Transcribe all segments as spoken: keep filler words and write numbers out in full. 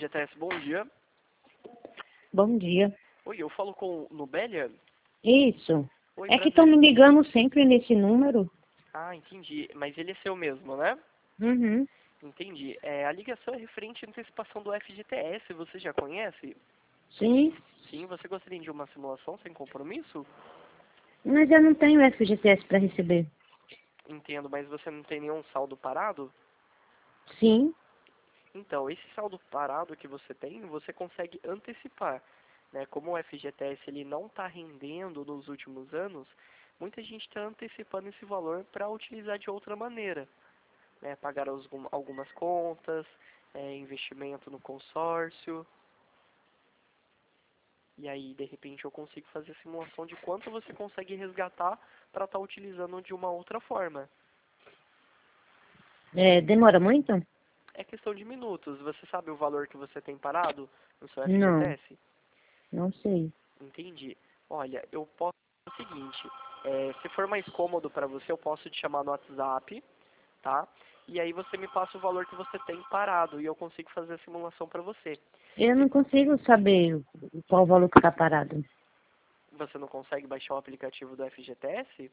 G T S, bom dia. Bom dia. Oi, eu falo com o Nubélia? Isso. Oi, É que prazer. estão me ligando sempre nesse número. Ah, entendi. Mas ele é seu mesmo, né? Uhum. Entendi. É, a ligação é referente à antecipação do F G T S, você já conhece? Sim. Sim, você gostaria de uma simulação sem compromisso? Mas eu não tenho F G T S para receber. Entendo, mas você não tem nenhum saldo parado? Sim. Então, esse saldo parado que você tem, você consegue antecipar, né? Como o F G T S ele não está rendendo nos últimos anos, muita gente está antecipando esse valor para utilizar de outra maneira, né? Pagar os- algumas contas, é, investimento no consórcio, e aí de repente eu consigo fazer a simulação de quanto você consegue resgatar para estar utilizando de uma outra forma. É, demora muito? É questão de minutos. Você sabe o valor que você tem parado no seu Não. F G T S? Não sei. Entendi. Olha, eu posso fazer o seguinte, é, se for mais cômodo para você, eu posso te chamar no WhatsApp, tá? E aí você me passa o valor que você tem parado e eu consigo fazer a simulação para você. Eu E não consigo saber qual o valor que está parado. você não consegue baixar o aplicativo do F G T S?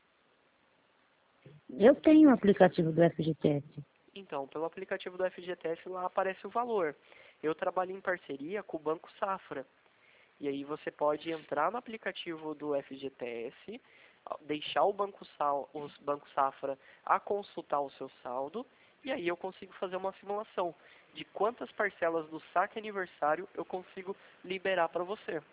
Eu tenho o aplicativo do F G T S. Então, pelo aplicativo do F G T S lá aparece o valor. Eu trabalho em parceria com o Banco Safra. E aí você pode entrar no aplicativo do F G T S, deixar o Banco, Sal, os Banco Safra a consultar o seu saldo, e aí eu consigo fazer uma simulação de quantas parcelas do saque aniversário eu consigo liberar para você.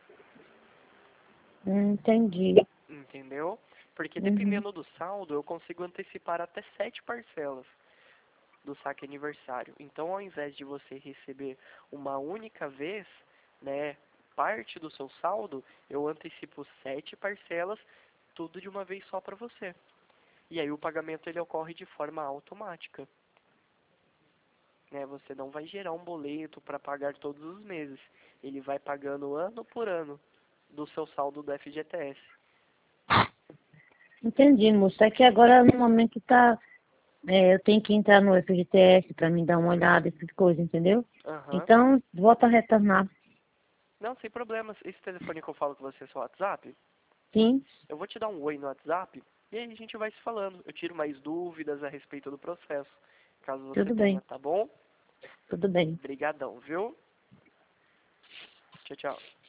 Hum, entendi. Entendeu? Porque Uhum. dependendo do saldo, eu consigo antecipar até sete parcelas do saque aniversário. Então, ao invés de você receber uma única vez, né, parte do seu saldo, eu antecipo sete parcelas, tudo de uma vez só para você. E aí o pagamento ele ocorre de forma automática. Né? Você não vai gerar um boleto para pagar todos os meses. Ele vai pagando ano por ano do seu saldo do F G T S. Entendi, moço. É que agora no momento tá. É, eu tenho que entrar no F G T S para me dar uma olhada, essas coisas, entendeu? Aham. Então, volta a retornar. Não, sem problemas. Esse telefone que eu falo com você é seu WhatsApp? Sim. Eu vou te dar um oi no WhatsApp e aí a gente vai se falando. Eu tiro mais dúvidas a respeito do processo, caso você Tudo tenha, bem. tá bom? Tudo bem. Obrigadão, viu? Tchau, tchau.